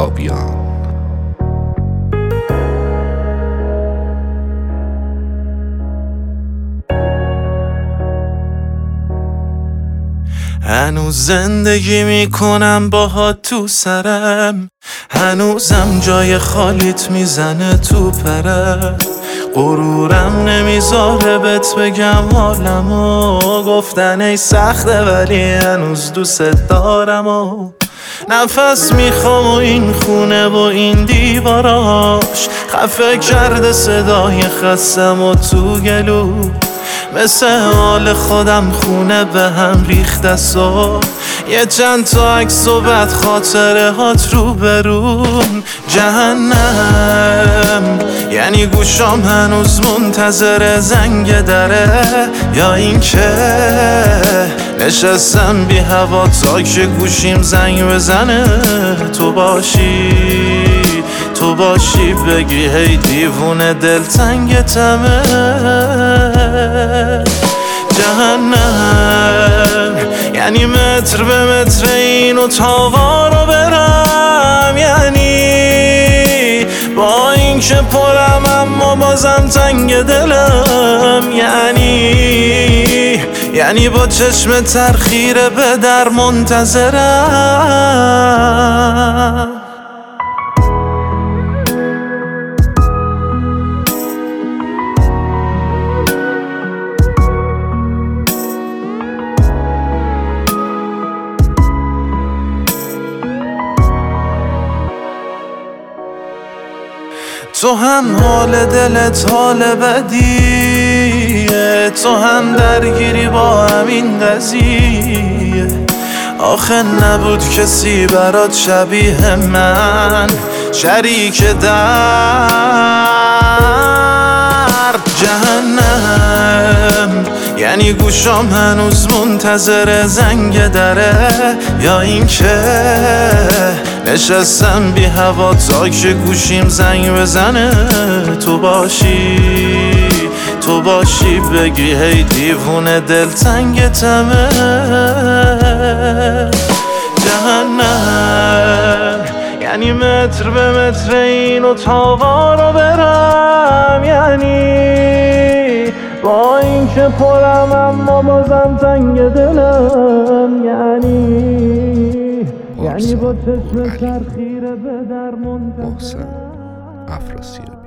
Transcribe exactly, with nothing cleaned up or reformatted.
کتابیان. هنوز زندگی میکنم باهات تو سرم، هنوزم جای خالیت میزنه تو پرم. غرورم نمیذاره بهت بگم حالمو، گفتن ای سخته ولی هنوز دوست دارم و نفس میخوام و این خونه و این دیواراش خفه کرده صدای خستم و تو گلو مثل حال خودم خونه به هم ریخته سو یه چند تا عکس و بعد خاطره هات رو برون جهنم. یعنی گوشام هنوز منتظر زنگ دره یا این که نشستم بی هوا تا که گوشیم زنگ بزنه تو باشی تو باشی بگی هی دیوونه دلتنگتمه. جهنم یعنی متر به متر این اتاقا رو برم، یعنی با این که پرم اما بازم تنگ دلم، یعنی یعنی با چشم ترخیره به در منتظرم. تو هم حال دلت حال بدیه، تو هم درگیری با همین قضیه. آخه نبود کسی برات شبیه من شریک در جهنم. یعنی گوشام هنوز منتظر زنگ دره یا این که نشستم بی هوا تا که گوشیم زنگ بزنه تو باشی تو باشی بگی هی دیوونه دلتنگتمه. جهنم یعنی متر به متر این اتاقا رو برم، یعنی با این که پرم اما بازم تنگ دلم، یعنی یعنی با چشم ترخیره به در منتظرم. محسن افراسیابی.